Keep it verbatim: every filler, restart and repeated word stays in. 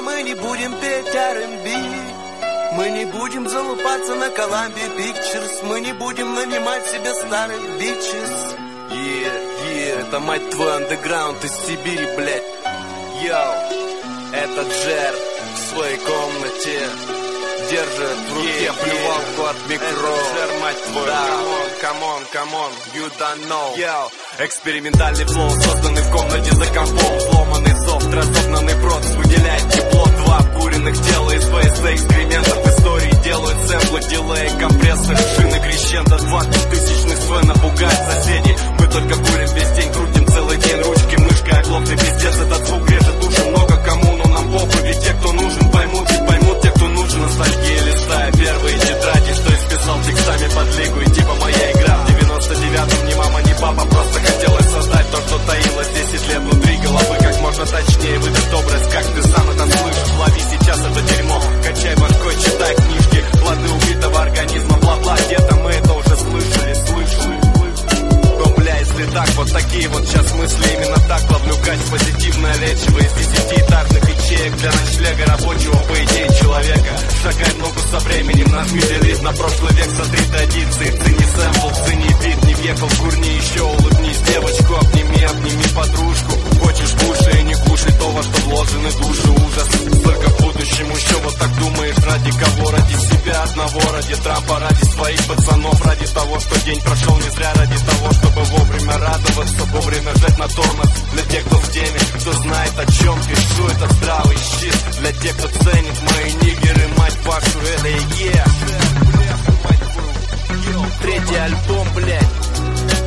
мы не будем петь ар энд би. Мы не будем залупаться на Columbia Pictures. Мы не будем нанимать себе старых бичес. Yeah, yeah, это, мать твою, андеграунд из Сибири, блядь. Йоу, это Джер в своей комнате держит в руке yeah, плювалку yeah. от микро. Это Джер, мать твою, да. Камон, камон, you don't know. Йоу, экспериментальный флоу, созданный в комнате за компом. Сломанный софт, разогнанный брод, выделяет тепло. Два обкуренных тела из ВС экскрементов истории делают сэмплы, дилей, компрессор, шины, крещендо. Двадцать тысячных свой напугает соседей. Мы только курим весь день, крутим целый день ручки, мышкой, оглохлый пиздец. Этот звук режет души, много кому, но нам похуй. Ведь те, кто нужен, поймут, ведь поймут те, кто нужен. Ностальгия, листая первые тетради, что исписал текстами под лигу. И типа моя игра в девяносто девятом ни мама, ни папа, просто хотелось создать то, что таилось десять лет внутри головы. Как можно точнее выдать образ, как ты сам это слышишь. Лови сейчас это дерьмо, качай башкой, читай книжки. Плоды убитого организма, бла-бла, где-то мы это уже слышали, слышали. Но, бля, если так, вот такие вот сейчас мысли. Именно так ловлю кайф, позитивное лечиво из десятиэтажных ячеек для ночлега рабочего, по идее, человека. Шагай ногу со временем, нажми делит на прошлый век, сотри традиции. Цени сэмпл, цени бит, не въехал, курни еще, улыбнись. Девочку обними, обними подружку. Хочешь, кушай, не кушай то, во что вложены души, ужас. Только в будущем еще вот так думаешь, ради кого? Ради себя одного, ради Трампа, ради своих пацанов. Ради того, что день прошел не зря, ради того, чтобы вовремя радоваться, вовремя жать на тормоз. Для тех, кто в теме, кто знает о чем пишу, это здравый щит. Для тех, кто ценит мои нигеры, мать вашу, это и yeah. Третий альбом, блядь.